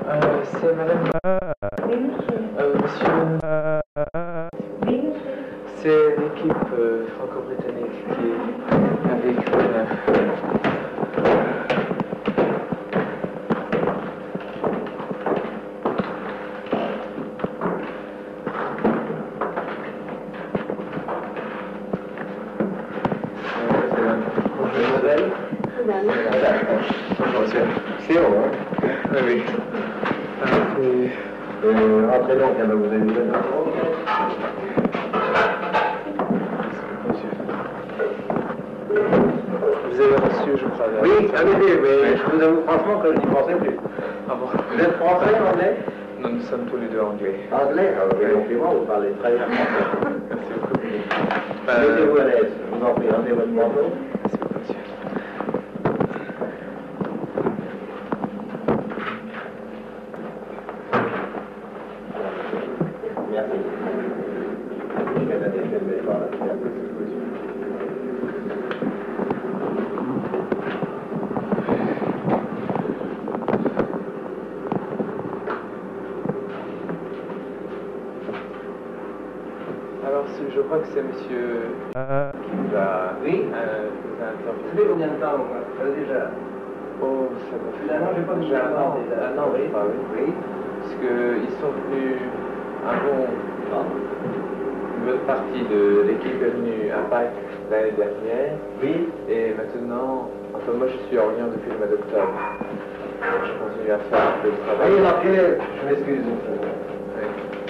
C'est madame. Oui, monsieur. Monsieur. Oui, monsieur. C'est l'équipe franco-britannique qui est avec l'honneur. C'est haut, hein? Oui, oui. Rentrez donc, vous avez une bonne Vous avez reçu, je crois. Oui, allez-y, mais je vous avoue franchement que je n'y pensais plus. Ah bon? Vous êtes français, anglais? Non, nous sommes tous les deux anglais. Anglais? Ah oui, effectivement, vous parlez très bien français. Merci beaucoup. Mettez-vous à l'aise, je vous en prie, rendez votre manteau. Merci beaucoup, monsieur. Merci. Alors, je crois que c'est monsieur qui vous a, Oui. vous a Ça interviewé. fait combien de temps, moi? Ça fait déjà. Oh, ça va faire. Finalement, j'ai pas déjà un an. Un an, je crois, oui. Oui. Parce qu'ils sont venus, une bonne partie de l'équipe est venue à Pâques l'année dernière. Oui. Et maintenant, enfin moi je suis à Orient depuis le mois d'octobre. Je continue à faire un peu de travail. Oui, alors quel est... Je m'excuse. Oui.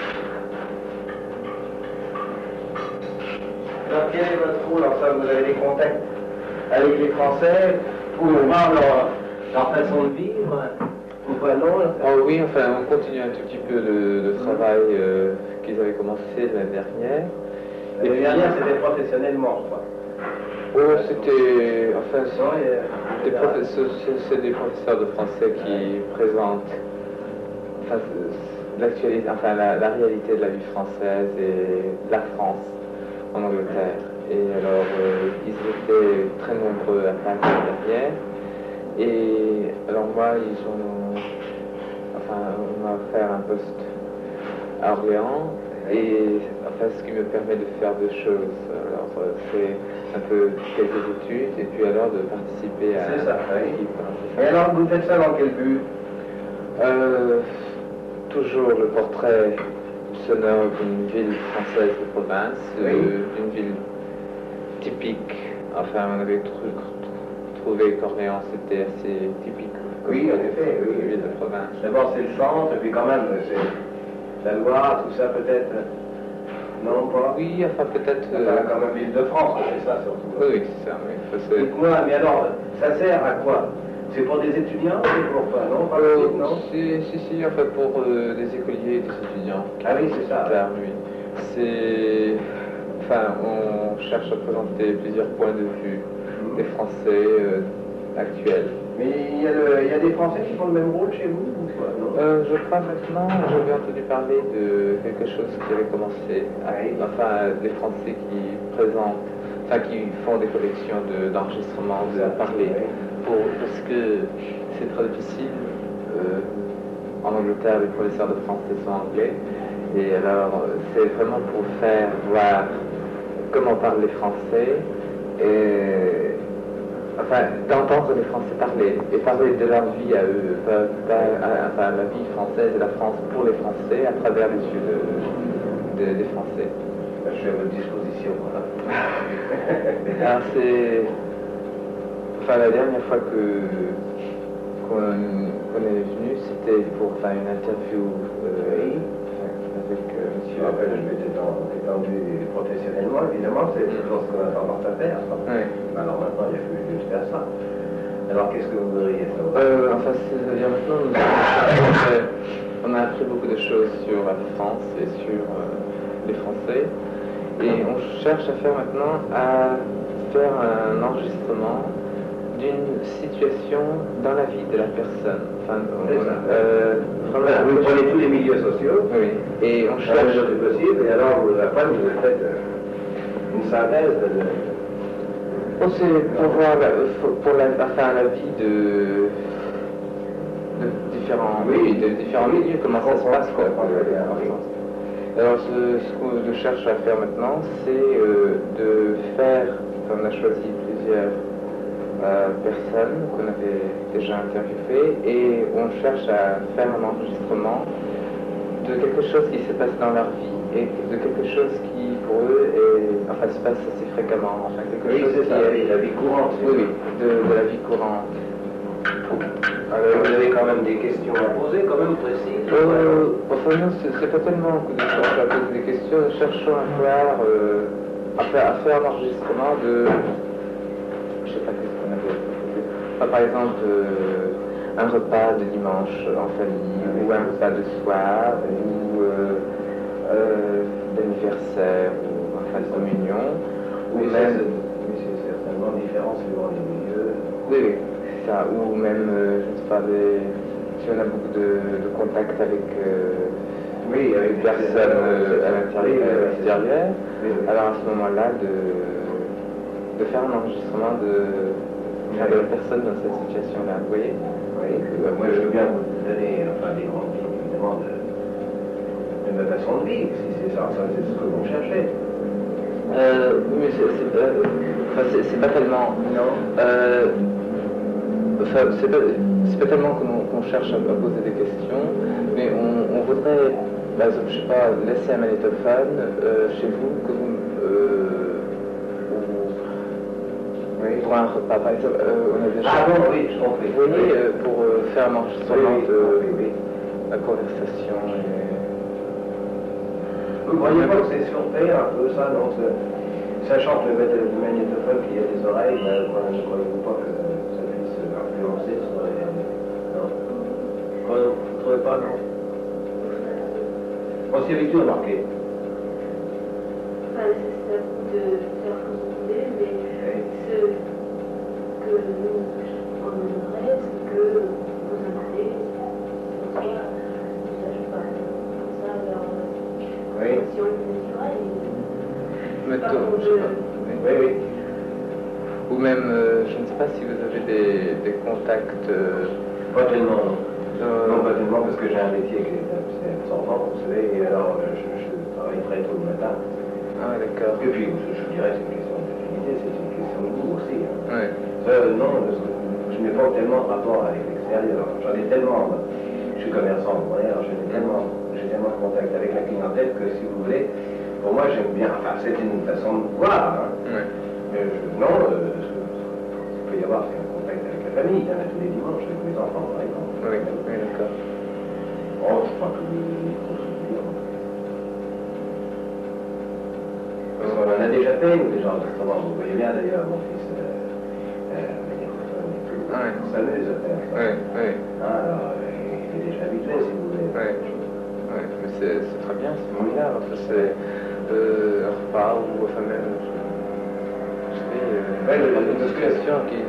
Alors quel est votre rôle? Alors ça, vous avez des contacts avec les Français pour voir leur façon de vivre? Ou pas, non? Oh oui, enfin on continue un tout petit peu le travail qu'ils avaient commencé l'année dernière. Et l'année dernière, c'était professionnellement, je crois. Oh, c'était, enfin, Non, c'est des professeurs de français qui présentent enfin, l'actualité, enfin la réalité de la vie française et de la France en Angleterre. Et alors, ils étaient très nombreux à Pâques l'année dernière. Et alors moi, on m'a offert un poste à Orléans. Et enfin, ce qui me permet de faire deux choses. Alors, c'est un peu quelques études et puis alors de participer à l'équipe. Et alors, vous faites ça dans quel but? Toujours le portrait sonore d'une ville française de province, d'une ville typique. Enfin, on avait trouvé qu'Orléans c'était assez typique. Oui, en effet, oui. Une ville de province. D'abord, c'est le centre, et puis quand même, c'est la Loire, tout ça peut-être. Non, pas? Oui, enfin peut-être. Quand même ville de France, c'est ça surtout. Oui, c'est ça, oui. Enfin, Dites-moi, mais alors, ça sert à quoi? C'est pour des étudiants? C'est pour quoi? Non, pas possible, non? Si, enfin pour des écoliers et des étudiants. Ah oui, c'est ça. Oui. C'est. Enfin, on cherche à présenter plusieurs points de vue des Français actuels. Mais il y a des Français qui font le même rôle chez vous ou quoi? Non? Je crois maintenant, j'avais entendu parler de quelque chose qui avait commencé. Enfin, des Français qui présentent, enfin qui font des collections d'enregistrements de parler. Parce que c'est très difficile. En Angleterre, les professeurs de français sont anglais. Et alors, c'est vraiment pour faire voir comment parlent les Français. Et, enfin, d'entendre les Français parler et parler de leur vie à eux, enfin la vie française et la France pour les Français à travers les yeux des Français. Je suis à votre disposition, voilà. Alors c'est... Enfin la dernière fois qu'on est venu, c'était pour faire une interview avec Je me rappelle, je m'étais étendu professionnellement, évidemment, c'est toujours ce qu'on a tendance à faire. Oui. Alors maintenant, il n'y a plus juste à ça. Alors qu'est-ce que vous voudriez savoir? Enfin, maintenant, on a appris beaucoup de choses sur la France et sur les Français. Et on cherche à faire maintenant un enregistrement d'une situation dans la vie de la personne. Enfin, vous prenez tous les milieux sociaux, oui. Et on à la cherche. mesure du possible, et alors après vous faites une synthèse de... Oh, c'est pour voir la vie de différents milieux, comment ça se passe, quoi. Alors, ce que je cherche à faire maintenant, c'est de faire, on a choisi plusieurs personnes qu'on avait déjà interviewées, et on cherche à faire un enregistrement de quelque chose qui se passe dans leur vie, et de quelque chose qui, pour eux, se passe assez fréquemment. Enfin, quelque chose qui est la vie courante. Oui, de la vie courante. Alors, vous avez quand même des questions à poser, quand même précises. Enfin, non, c'est pas tellement que de chercher à poser des questions, nous cherchons à faire un enregistrement de. Je sais pas qu'est-ce qu'on avait proposé. Par exemple, un repas de dimanche en famille, ou un repas de soir, ou d'anniversaire, ou enfin de communion. Oui, c'est certainement différent suivant les milieux. Oui, c'est ça. Ou même, je ne sais pas, si on a beaucoup de contact avec avec personnes à l'extérieur, alors à ce moment-là, de faire un enregistrement de la personne dans cette situation-là, vous voyez? Oui, moi je veux bien vous donner des grandes lignes, évidemment, de ma façon de vivre, si c'est ça, c'est ce que vous cherchez. Mais c'est pas tellement. Non. C'est pas tellement qu'on cherche à poser des questions, mais on voudrait, par exemple, je sais pas, laisser un magnétophone chez vous, que vous pour un repas, par exemple, on a déjà. Ah bon, oui, je comprends. Vous voyez, pour faire un enregistrement de la conversation. Vous ne croyez pas que c'est surpris un peu ça, non? Sachant que le magnétophone qui a des oreilles, ne croyez-vous pas que ça puisse influencer sur les derniers? Non? Vous ne trouvez pas, non? On s'y habitue à marquer. Enfin, c'est de faire comme vous voulez, mais ce que nous on aimerait, c'est que vous invités, comme ça, je sais pas, comme ça, leur question naturelle. Oui. Ou même, je ne sais pas si vous avez des contacts. Pas tellement, non. Non, pas tellement, parce que j'ai un métier qui est assez absorbant, vous savez, et alors je travaille très tôt le matin. Ah, d'accord. Et puis, je dirais, c'est une question d'affinité, c'est une question de goût aussi. Hein. Ouais. Non, je n'ai pas tellement de rapport avec l'extérieur. J'en ai tellement, je suis commerçant, vous voyez, alors j'ai tellement de contact avec la clientèle que, si vous voulez, pour moi, j'aime bien, enfin, c'est une façon de voir. Hein. Ouais. Mais il peut y avoir, c'est un contact avec la famille, il y en a tous les dimanches avec mes enfants, par exemple. Oui, d'accord. Oh, je crois que les gros souvenirs. On en a déjà fait, nous, des gens d'enregistrement. Vous voyez bien, d'ailleurs, mon fils, magnétophone et tout. Ouais. On s'amuse à faire ça. Oui. Alors, il est déjà habitué, si vous voulez. Oui. Mais c'est très bien, c'est formidable. Enfin, c'est un repas ou enfin même, je sais, une situation qui.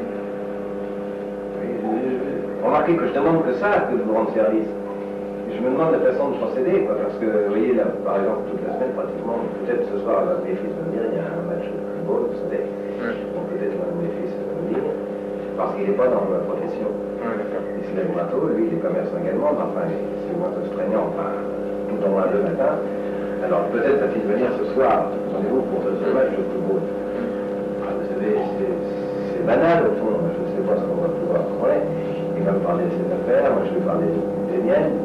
Remarquez que je demande que ça, que de vous rendre service. Je me demande la façon de procéder, quoi, parce que, vous voyez, là, par exemple, toute la semaine, pratiquement, peut-être ce soir, mes fils vont me dire, il y a un match de football, vous savez, donc peut-être un de mes fils va me dire, parce qu'il n'est pas dans ma profession. Il se lève bientôt, lui, il est commerçant également, mais enfin, c'est moins astreignant, enfin, tout en moins le matin. Alors peut-être va-t-il venir ce soir, attendez-vous, pour ce match de football. Vous savez, c'est banal, au fond, je ne sais pas ce qu'on va pouvoir parler. Il va me parler de ses affaires, moi je vais parler des miennes.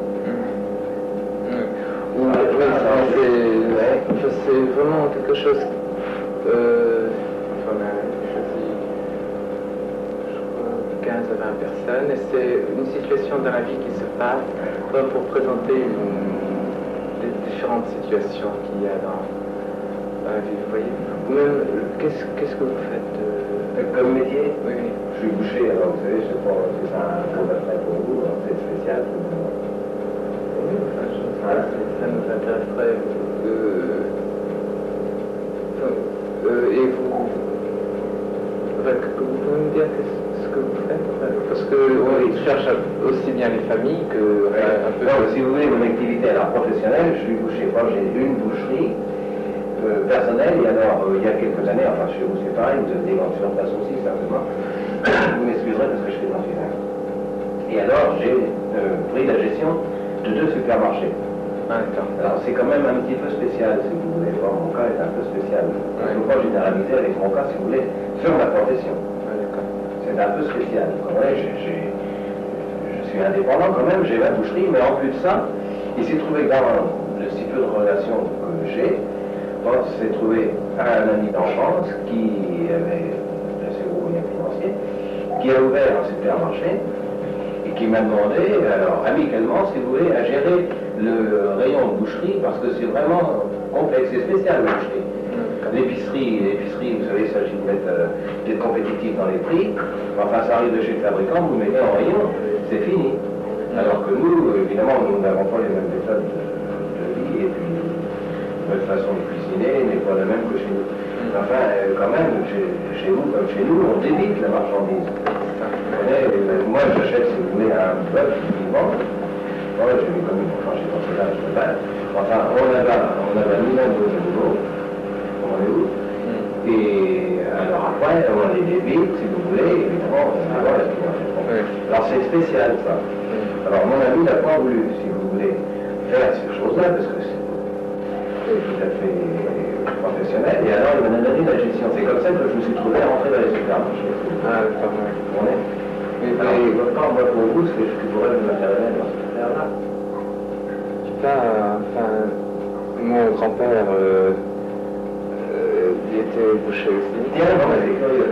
C'est vraiment quelque chose. Enfin, je dis, je crois, 15 à 20 personnes, et c'est une situation dans la vie qui se passe pour présenter les différentes situations qu'il y a dans la vie, vous voyez. Ou même, qu'est-ce que vous faites comme métier? Oui. Je suis boucher, alors vous savez, je sais pas, c'est ça un peu d'affaires pour vous, c'est spécial. Oui, enfin, je sais pas, ça nous intéresserait. Et vous pouvez me dire ce que vous faites, parce qu'on cherche aussi bien les familles que un peu. Non, si vous voulez, mon activité alors professionnelle, je suis boucher. Moi, j'ai une boucherie personnelle, et alors il y a quelques années, enfin chez vous c'est pareil, vous avez des grandes surfaces aussi, certainement. Vous m'excuserez parce que je fais dans une. Et alors, j'ai pris la gestion de 2 supermarchés. Ah, d'accord. Alors, c'est quand même un petit peu spécial, si vous voulez. Bon, mon cas est un peu spécial. Il ne faut pas généraliser avec mon cas, si vous voulez, sur ma profession. Ah, d'accord. C'est un peu spécial. Ouais, je suis indépendant quand même, j'ai ma boucherie, mais en plus de ça, il s'est trouvé que dans le si peu de relations que j'ai, bon, s'est trouvé un ami d'enfance qui avait assez gros moyens financiers, qui a ouvert un supermarché et qui m'a demandé, alors amicalement, si vous voulez, à gérer le rayon de boucherie parce que c'est vraiment complexe et spécial la boucherie. L'épicerie, vous savez, il s'agit d'être compétitif dans les prix. Enfin, ça arrive de chez le fabricant, vous mettez en rayon, c'est fini. Alors que nous, évidemment, nous n'avons pas les mêmes méthodes de vie et puis notre façon de cuisiner n'est pas la même que chez nous. Enfin, quand même, chez vous comme chez nous, on débite la marchandise. Moi, j'achète, si vous voulez, un bœuf vivant. Ouais, j'ai mis comme une franchise dans ce là, je sais pas. Enfin, on avait nous-mêmes nos animaux. Et alors après, on les débite, si vous voulez, évidemment, alors c'est spécial ça. Alors mon ami n'a pas voulu, si vous voulez, faire ces choses-là, parce que c'est tout à fait professionnel, et alors il m'a donné la gestion. C'est comme ça que je me suis trouvé à rentrer dans les supermarchés. Ah, d'accord, ouais. Alors, moi pour vous, c'est ce que pourrait me matériel dans cette affaire-là. Enfin, mon grand-père, il était boucher aussi. Tiens, on a des curieux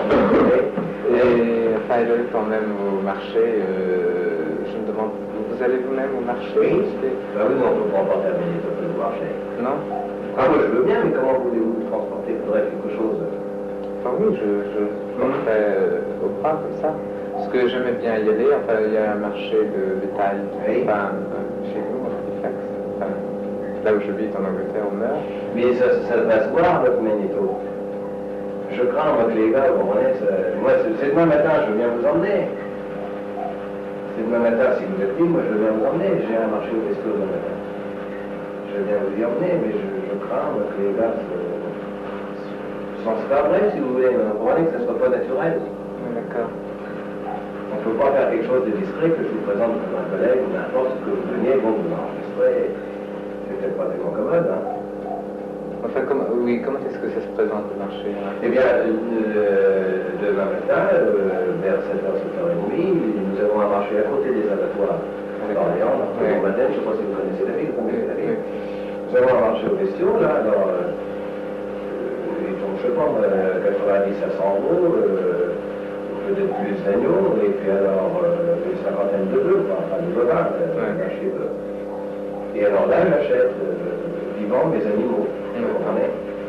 Et enfin, il allait quand même au marché. Je me demande, vous allez vous-même au marché? Oui. Bah oui, on ne peut pas en terminer tout le marché. Non? Ah, moi je veux bien, mais comment voulez-vous transporter? Il faudrait quelque chose. Enfin oui, je ferais au bras comme ça. Parce que j'aimais bien y aller. Enfin, il y a un marché de bétail. Oui. Enfin, chez nous, à Halifax. Enfin, là où je vis en Angleterre, au nord. Mais ça va se voir, votre magnéto. Je crains, moi, que les gars, vous comprenez, moi, c'est demain matin, je veux bien vous emmener. C'est demain matin, si vous êtes libre, moi, je veux bien vous emmener. J'ai un marché au resto demain matin. Je veux bien vous y emmener, mais je crains, moi, que les gars s'en se fabriquent, si vous voulez. Vous comprenez que ça ne soit pas naturel. D'accord. On ne peut pas faire quelque chose de discret que je vous présente comme un collègue ou n'importe que vous veniez, bon, vous enregistrez. C'est peut-être pas tellement commode, hein. Enfin, comment est-ce que ça se présente le marché? Eh bien, demain matin, vers 7h, 7h30, nous avons un marché à côté des abattoirs d'Orléans, dans le Baden, je ne sais pas si vous connaissez la ville, Nous avons un marché aux bestiaux, là, alors, ils tombent, je sais pas, 90 à 100 euros, peut-être plus d'agneaux, et puis alors, une cinquantaine de bœufs, enfin, du bovin, marché bœuf. Et alors là, j'achète vivant mes animaux. Vous comprenez?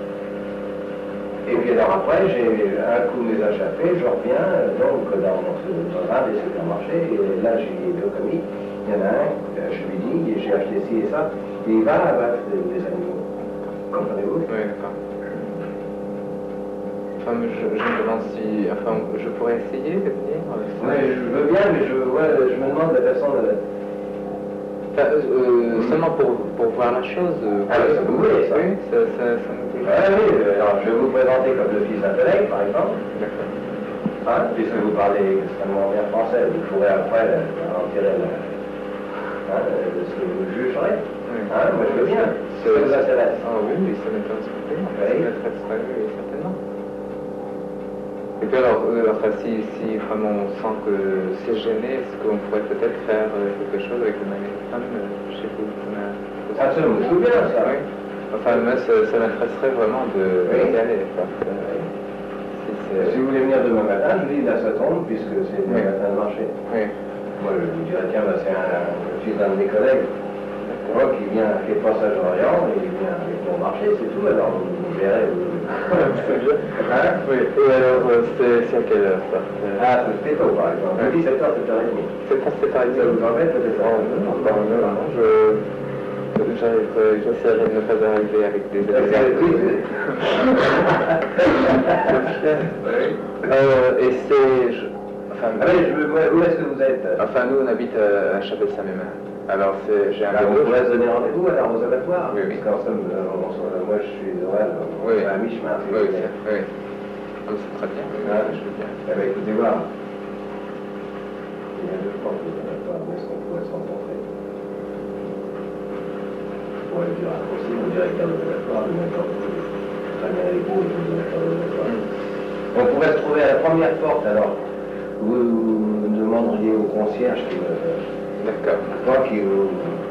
Et puis alors après, j'ai un coup mes achats faits, je reviens donc dans un des supermarchés, et là j'ai deux commis, il y en a un, je lui dis, j'ai acheté ci et ça, et il va abattre les animaux. Comprenez-vous? Oui, d'accord. Enfin, je me demande si... Enfin, je pourrais essayer de venir. Oui, je veux bien, mais je me demande la façon de... Seulement pour voir la chose. Ah oui, ça vous voulez, ça? Oui, ça me plaît. Ah oui, alors je vais vous présenter comme le fils d'un collègue, par exemple. D'accord. Hein, puisque vous parlez extrêmement bien français, vous pourrez après en tirer ce que vous jugerez. Oui. Hein, moi je veux bien. Ça vous intéresse? Ah oui, oui, ça m'intéresse beaucoup. Oui. Ça m'intéresserait, oui, certainement. Et puis alors, enfin, si vraiment on sent que c'est gêné, est-ce qu'on pourrait peut-être faire quelque chose avec le magnétophone chez vous? Ah, ça me souvient, ça. Oui. Enfin, moi, ça m'intéresserait vraiment d'y aller. Si vous voulez venir demain matin, je dis là ça tombe, puisque c'est demain matin le marché. Oui. Moi je vous dirais, tiens, c'est le fils d'un de mes collègues. Moi qui vient, qui est passage d'Orient, et il vient avec mon marché, c'est tout, alors vous verrez. C'est bien. Hein? Oui. Et alors, c'est à quelle heure ça? Ah, c'est tôt par exemple. 17h, 7h30. C'est pas 7h30. Ça vous embête peut-être? Non, j'essaierai de ne pas arriver avec des et c'est... Enfin, où est-ce que vous êtes? Enfin, nous, on habite à Chapelle-Saint-Mémin. Alors, j'ai un bureau. On pourrait se donner rendez-vous alors aux abattoirs? Oui, oui. Parce que moi, je suis à mi-chemin. Oui, c'est très bien. Je veux bien. Eh bien, écoutez voir. Il y a deux portes de laboratoire, où est-ce qu'on pourrait se rencontrer? Je pourrais dire aussi au directeur de laboratoire, de n'importe où, très bien avec vous, le directeur de laboratoire. On pourrait se trouver à la première porte, alors. Vous demanderiez au concierge qui me... D'accord. Moi qui vous...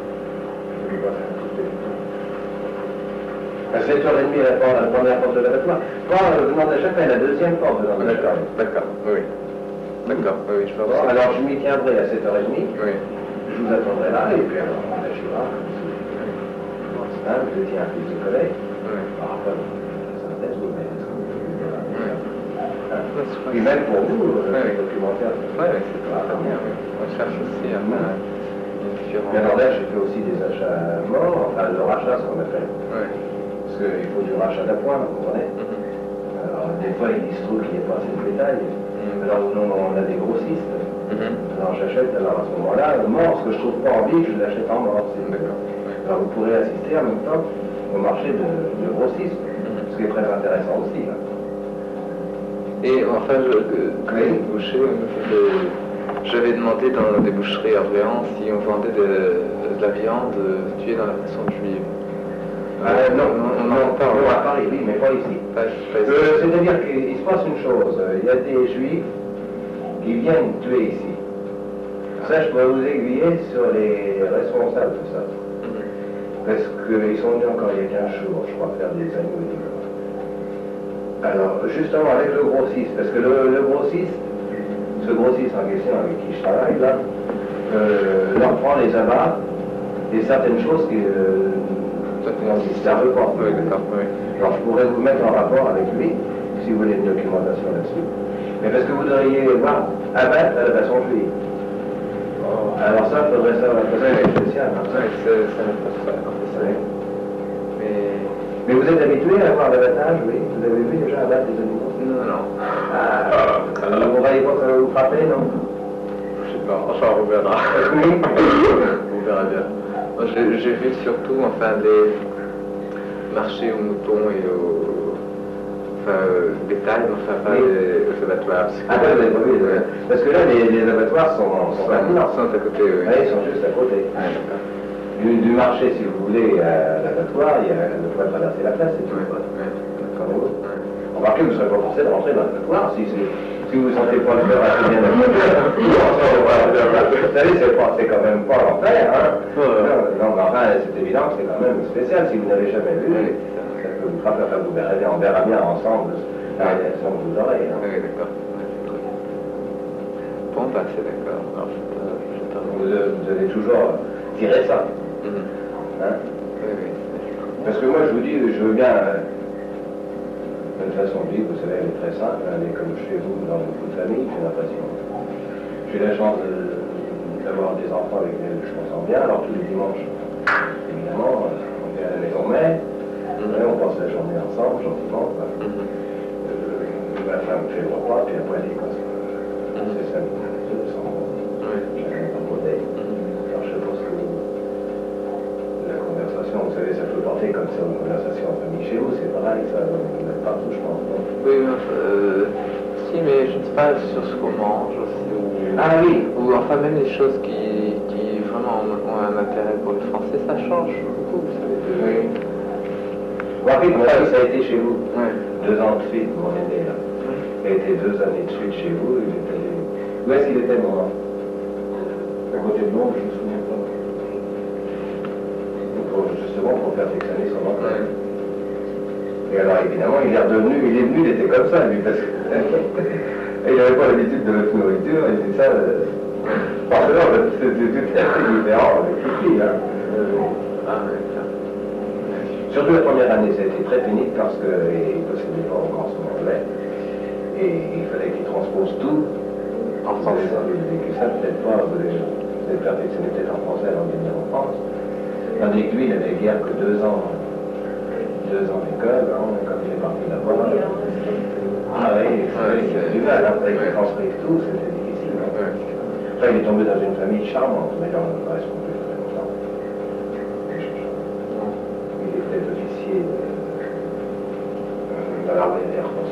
À 7h30, la première porte de l'abattoir. Moi, venant de la chapelle, la deuxième porte de la chapelle. D'accord, oui. D'accord, oui, je vois. Bon, alors je m'y tiendrai à 7h30. Oui. Je vous attendrai là, et puis alors on agira. Je tiens un petit collègue. Oui. Alors après, ça me laisse, vous mettez ce que vous voulez. Oui. Et même pour vous, oui. le documentaire. Oui, c'est très bien, oui. On cherche aussi à faire différents... Mais alors là, j'ai fait aussi des achats morts, enfin le rachat, ce qu'on appelle. Oui. Parce qu'il faut du rachat d'appoint, vous comprenez? Alors des fois, il se trouve qu'il n'y a pas assez de bétail. Alors nous, on a des grossistes. Alors j'achète, alors à ce moment-là, mort, ce que je trouve pas en vie, je l'achète en mort. D'accord. Alors vous pourrez assister en même temps au marché de grossistes, ce qui est très intéressant aussi. Là. Et enfin, j'avais demandé dans des boucheries à Orléans si on vendait de la viande tuée dans la façon juive. Non, pas à Paris, oui, mais pas ici. C'est-à-dire qu'il se passe une chose, il y a des juifs qui viennent tuer ici. Ça, je pourrais vous aiguiller sur les responsables de ça. Parce qu'ils sont venus encore il y a 15 jours, je crois, faire des agneaux et des bœufs. Alors, justement, avec le grossiste, parce que le grossiste, ce grossiste en question avec qui je travaille, là, leur prend les abats et certaines choses qui ne servent pas. Oui, d'accord, oui. Alors, je pourrais vous mettre en rapport avec lui, si vous voulez une documentation là-dessus. Mais parce que vous devriez voir abattre à la façon juive. Alors ça, il faudrait savoir la façon spéciale. Oui, ça n'est pas ça. Mais vous êtes habitué à voir l'abattage, oui? Vous avez vu déjà abattre des animaux? Non. Vous ne voyez pas que ça va vous frapper, non? Je sais pas, enfin on verra. On verra bien. Moi, j'ai vu surtout enfin les marchés aux moutons et aux bétail, mais enfin pas les abattoirs. Ah ben vous n'avez pas vu, parce que là les abattoirs sont maintenant. Sont à côté, oui. Ils sont juste à côté. Du marché, si vous voulez, à l'abattoir, il y a de quoi traverser la place, c'est tout. Remarquez, vous ne serez pas forcé de rentrer dans l'abattoir si vous ne sentez pas le faire assez bien à côté. Vous savez, c'est quand même pas l'enfer, hein. Non, mais enfin, c'est évident que c'est quand même spécial si vous n'avez jamais vu. Ça peut vous frapper, enfin, vous verrez bien, on verra bien ensemble la réaction que vous aurez. Oui, d'accord. Bon, bah, c'est d'accord. Vous allez toujours tirer ça. Hein? Oui. Parce que moi, je vous dis, je veux bien, de toute façon, vous savez, elle est très simple, elle est comme chez vous, dans beaucoup de familles, j'ai l'impression. J'ai la chance d'avoir des enfants avec lesquels je m'entends bien, alors tous les dimanches, évidemment, on est à la maison mère, on passe la journée ensemble, gentiment. Ma femme fait le repas, puis après elle écosse. C'est ça, chacun dans bouteille. Alors je suppose que la conversation, vous savez, ça peut porter comme ça une conversation en famille chez vous, c'est pareil, ça, partout, je pense. Oui, si, mais je ne sais pas sur ce qu'on mange aussi. Ah oui. Ou enfin même les choses qui vraiment ont un intérêt pour les Français, ça change beaucoup, vous savez. Oui. Rapide, mon fils a été chez vous. Oui. 2 ans de suite, mon aîné, là. Il a été 2 années de suite chez vous. Où est-ce qu'il était, mon enfant? À côté de Londres, je ne me souviens pas. Justement, pour perfectionner son emploi. Et alors, évidemment, il est venu, il était comme ça, lui, parce que il n'avait pas l'habitude de notre nourriture, et c'est ça. Parce que là, c'est tout à fait différent avec les filles, hein. Surtout la première année, ça a été très pénible parce qu'il possédait pas encore son anglais. Et il fallait qu'il transpose tout en français. Vous avez vécu ça, peut-être pas, vous avez perfectionné peut-être en français avant de venir en France. Tandis que lui, il n'avait guère que 2 ans d'école, hein, quand il est parti là-bas. Ah oui, c'est du mal, après qu'il transcrive tout, c'était difficile. Hein. Après, il est tombé dans une famille charmante, mais là, on ne reste plus très longtemps. Il était officier de l'armée de l'air France.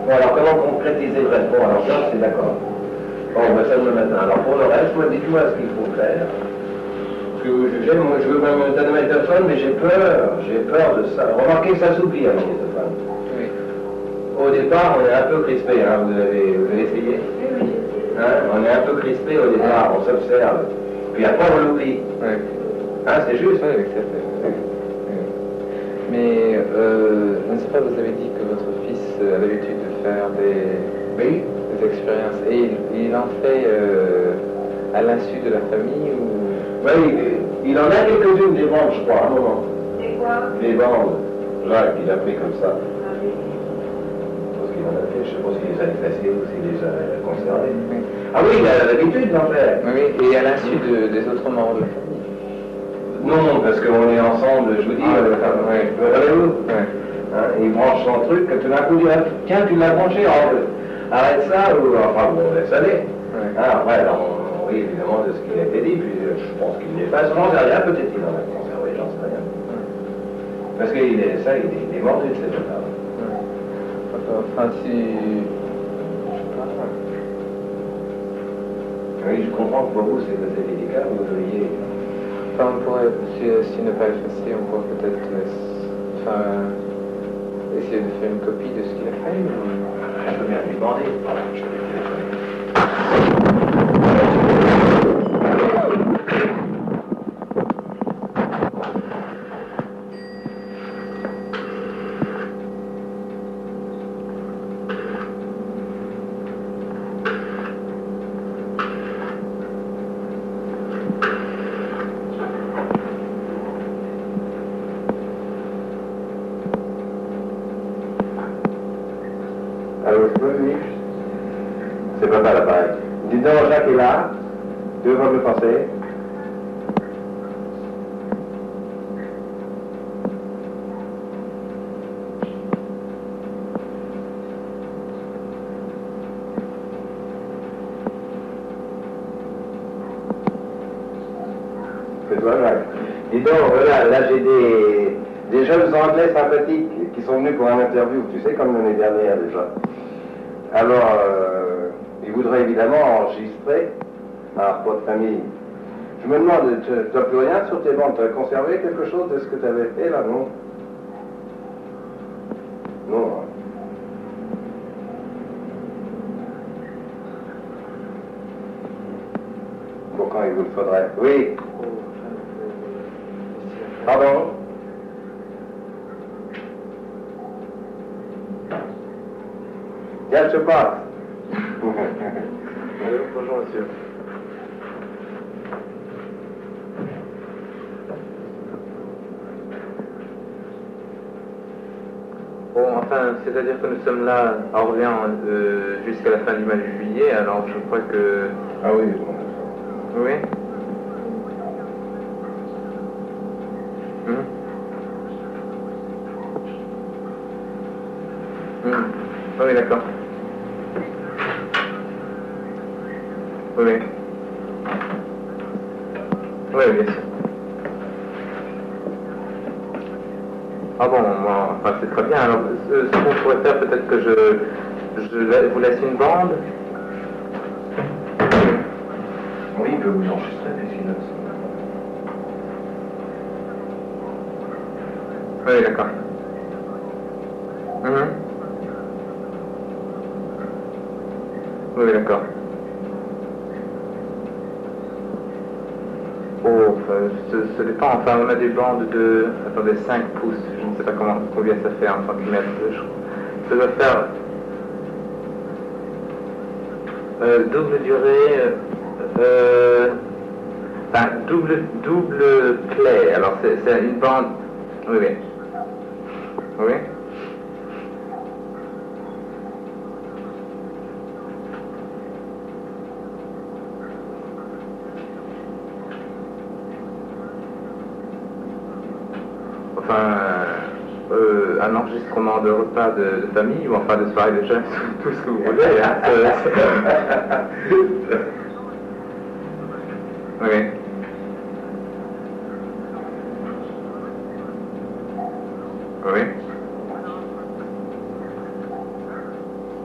Bon, alors comment concrétiser le reste? Bon, alors ça, c'est d'accord. Bon, on va ça demain matin. Alors pour le reste, moi, dites-moi ce qu'il faut faire. Parce que vous jugez, moi, je veux même donner ma téléphone, mais j'ai peur de ça. Remarquez que ça s'oublie à mon téléphone. Oui. Au départ, on est un peu crispé, hein, vous avez essayé? Hein, on est un peu crispé au départ, on s'observe. Puis après, on l'oublie. Oui. Hein, c'est juste? Oui, tout à fait. Oui. Oui. Mais, je ne sais pas, vous avez dit que votre fils a l'habitude de faire Oui. des expériences. Et il en fait à l'insu de la famille ou... Oui, il en a quelques-unes des bandes, je crois, à un moment. C'est quoi? Des bandes. Jacques, il a pris comme ça. Ah oui. Parce qu'il en a fait, je ne sais pas s'il les a effacés ou s'il les a conservés. Oui. Ah oui, il a l'habitude d'en faire. Oui, et à l'insu des autres membres de la famille. Non, parce qu'on est ensemble, je vous dis, regardez-vous. Ouais. Hein, il branche son truc, tout d'un coup, il dit, tiens, tu l'as branché, arrête ça, ou enfin, bon, laisse aller. Ouais. Hein, après, alors, on rit évidemment de ce qui a été dit, puis je pense qu'il n'est pas, j'en sais rien, peut-être qu'il en a conservé, j'en sais rien. Parce qu'il est mordu, c'est déjà. Ouais. Enfin, si... Je sais pas. Oui, je comprends que pour vous, c'est délicat, vous devriez... Enfin, on pourrait, si ne pas effacer, on pourrait peut-être essayer de faire une copie de ce qu'il a fait. Je peux bien lui demander. Voilà, je peux lui téléphoner. Allô, je peux, oui? C'est pas mal, l'appareil. Dis donc, Jacques est là. Deux fois le français. C'est toi, Jacques. Dis donc, voilà, là j'ai des jeunes Anglais sympathiques qui sont venus pour un interview, tu sais, comme l'année dernière déjà. Alors, ils voudraient évidemment enregistrer un rapport de famille. Je me demande, tu n'as plus rien sur tes bandes? Tu as conservé quelque chose de ce que tu avais fait là, non? Non. Hein. Bon, quand il vous le faudrait. Oui. Pardon? Tiens, je passe. Bonjour, monsieur. Bon, enfin, c'est-à-dire que nous sommes là à Orléans jusqu'à la fin du mois de juillet, alors je crois que... Ah oui, Oui. Ah oui, d'accord. Oui, oui. Oui, bien sûr. Ah bon, moi, enfin, c'est très bien. Alors, ce qu'on pourrait faire, peut-être que je vous laisse une bande. Oui, il peut vous enregistrer des silences. Oui, d'accord. Oui, d'accord. Oh, enfin, ça dépend. Enfin, on a des bandes de, attendez, 5 pouces. Je ne sais pas combien ça fait en centimètres. Ça doit faire double durée, enfin, double clé. Alors, c'est une bande. Oui, oui. Oui. Enfin, un enregistrement de repas de famille ou enfin de soirée de jeunes, tout ce que vous voulez. Hein, oui. Oui.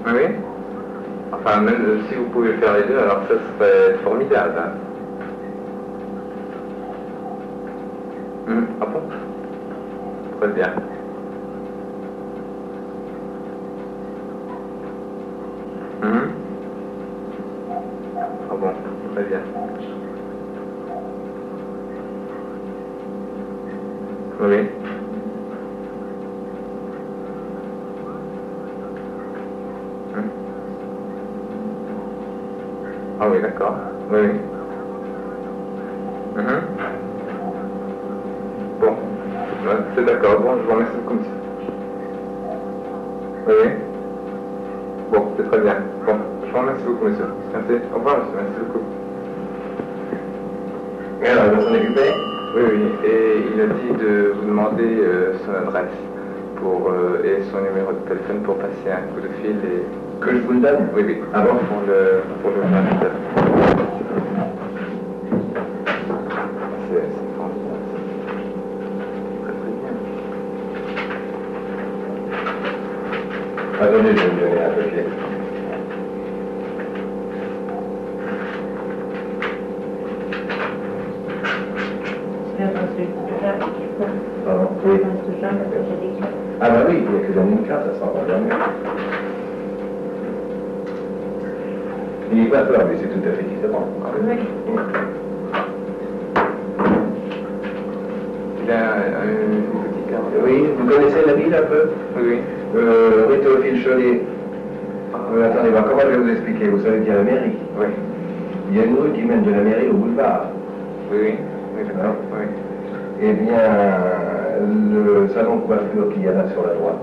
Oui. Enfin, même si vous pouvez faire les deux, alors ça serait formidable. Hein. Ah bon? Très bien. Ah bon, très bien. Oui. Ah oui, d'accord. Oui, oui. Bon, c'est d'accord. Bon, je vous remercie beaucoup, monsieur. Oui, oui. Bon, c'est très bien. Bon, je vous remercie beaucoup, monsieur. Merci. Au revoir, monsieur. Merci beaucoup. Et alors, il va s'en occuper? Oui, oui. Et il a dit de vous demander son adresse et son numéro de téléphone pour passer un coup de fil et... Que je vous le donne? Oui, oui. Ah bon? Pour le manager. C'est formidable. Très très bien. Attendez, je vais me donner un papier. Pardon? Oui. Ah bah oui, il n'y a que dans une carte, ça sera pas jamais. Il n'est pas peur, mais c'est tout à fait différent. Oui. Il a une petite carte. Oui, vous connaissez la ville un peu? Oui, oui. Rue Théophile Chollet. Attendez, comment je vais vous expliquer? Vous savez qu'il y a la mairie. Oui. Il y a une rue qui mène de la mairie au boulevard. Oui, oui. Oui, d'accord. Oui. Eh bien, le salon de coiffure qu'il y a là sur la droite.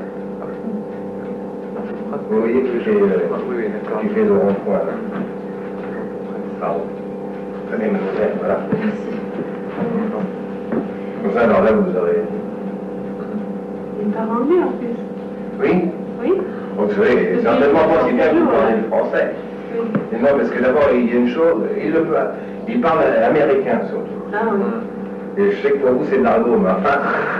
Vous voyez que j'ai Oui, oui, d'accord. qui fait le rond-point là. Pardon. Tenez, mademoiselle, voilà. Comme ça, alors là, vous aurez... Il parle anglais en plus. Oui? Oui? Donc, vous savez, certainement pas si bien que vous parlez le français. Et non, parce que d'abord, il y a une chose, il parle américain surtout. Ah oui. Et je sais que pour vous, c'est de l'argot, mais enfin...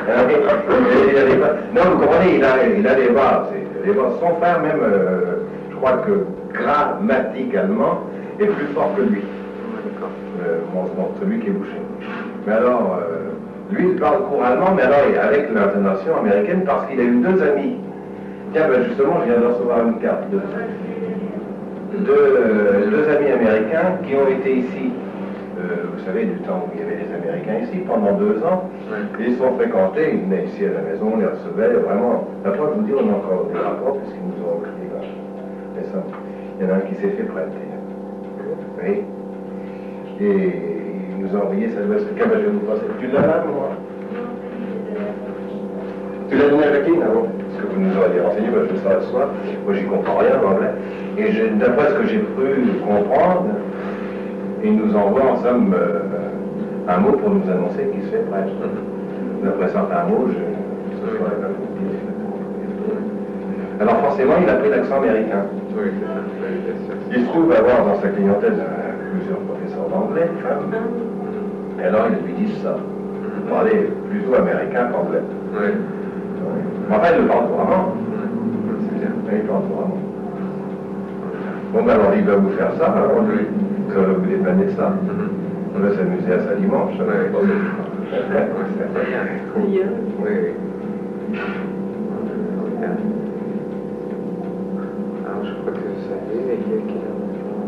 non, vous comprenez, il a des bases. Les bases. Son frère, même, je crois que grammaticalement, est plus fort que lui. Celui qui est bouché. Mais alors, lui, il parle couramment, mais alors avec l'intonation américaine, parce qu'il a eu deux amis. Tiens, ben justement, je viens de recevoir une carte de deux amis américains qui ont été ici, vous savez, du temps où il y avait des Américains ici, pendant 2 ans. Ils se sont fréquentés, ils venaient ici à la maison, on les recevait, vraiment. Après, je vous dis, on a encore des rapports, puisqu'ils nous ont écrit là. Mais ça, il y en a un qui s'est fait prêter. Oui. Et il nous a envoyé, ça doit être le cas, je vais vous passer. Tu l'as là, moi? Tu l'as donné à Jacqueline avant? Parce que vous nous auriez renseigné, moi je le saurai ce soir. Moi j'y comprends rien en anglais. Et d'après ce que j'ai cru comprendre, il nous envoie en somme un mot pour nous annoncer qu'il se fait prêtre. D'après certains mots, ce soir il va vous dire. Alors forcément, il a pris l'accent américain. Oui, c'est ça. Il se trouve avoir dans sa clientèle plusieurs professeurs d'anglais, femmes. Et alors ils lui disent ça. Vous parlez plutôt américain qu'anglais. Oui. Mais enfin, il le parle couramment. C'est bien. Oui, il parle couramment. Bon, ben alors, il va vous faire ça, alors, lui. Ça va vous dépanner de ça. On va s'amuser à ça dimanche. Oui, c'est très bien. Oui. Oui, oui. Alors, je crois que ça y est, il y a quelle heure?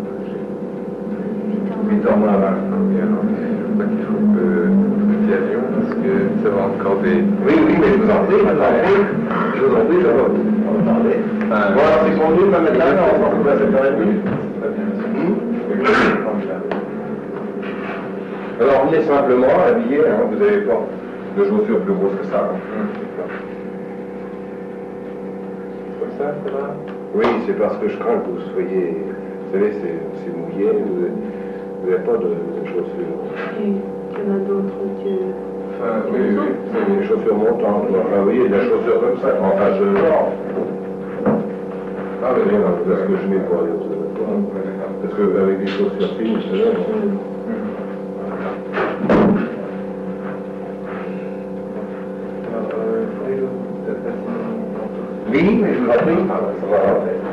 8h moins 20. Ah oui, alors, je crois qu'il faut que petit avion, parce que ça va encore des... Oui, mais je vous en prie, je vous en prie, ça va vous parler. Bon, alors, c'est convenu, ma maintenant, on s'en retrouve à 7h30. Alors, venez simplement, habillé, hein, vous n'avez pas de chaussures plus grosses que ça. Comme ça va? Oui, c'est parce que je crains que vous soyez, vous savez, c'est mouillé, vous n'avez pas de chaussures. Et il y en a d'autres que... Enfin, oui, c'est des chaussures montantes. Enfin, oui, il y a des chaussures comme ça. Enfin, Ah, mais bien, parce que je mets pour aller au observatoire. Parce qu'avec des chaussures fines, vous savez. Oui, mais je vous en prie. Ça va rentrer.